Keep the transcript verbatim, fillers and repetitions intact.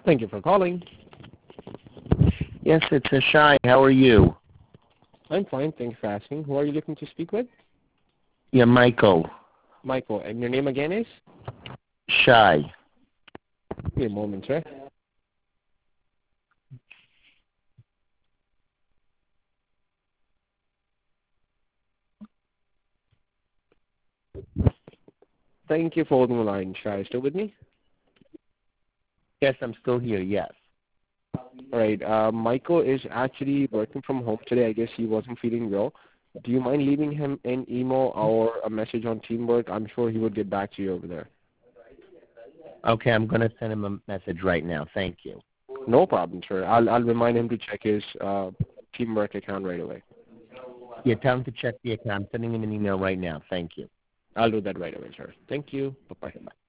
Thank you for calling. Yes, it's a Shy. How are you? I'm fine. Thanks for asking. Who are you looking to speak with? Yeah, Michael. Michael. And your name again is? Shy. Give me a moment, sir. Thank you for holding the line, Shy. Still with me? Yes, I'm still here, yes. All right. Uh, Michael is actually working from home today. I guess he wasn't feeling well. Do you mind leaving him an email or a message on Teamwork? I'm sure he would get back to you over there. Okay, I'm going to send him a message right now. Thank you. No problem, sir. I'll, I'll remind him to check his uh, Teamwork account right away. Yeah, tell him to check the account. I'm sending him an email right now. Thank you. I'll do that right away, sir. Thank you. Bye-bye.